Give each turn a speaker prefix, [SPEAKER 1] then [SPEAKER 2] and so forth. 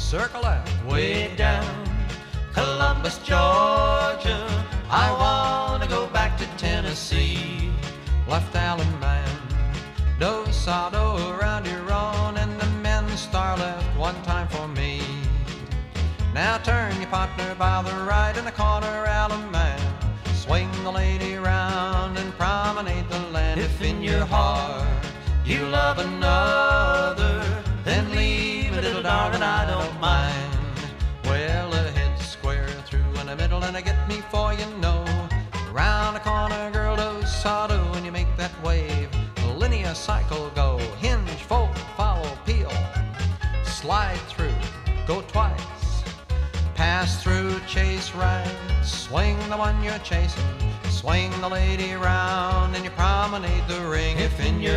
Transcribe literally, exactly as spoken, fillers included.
[SPEAKER 1] circle left, way down Columbus, Georgia. I want to go back to Tennessee. Left Alamando, Sado, around Huron, and the men's star left one time for me. Now turn your partner by the right in the corner, Alamand. Swing the lady round and promenade the land. If in your heart you love another, then leave me, little darling, I don't mind. Well, a head square through in the middle and I get me for you know. Around the corner, girl, those Sado, when you make that wave, a linear cycle go, hinge, fold, follow, peel, slide through, go twice, pass through, chase right, swing the one you're chasing, swing the lady round, and you promenade the ring. If in your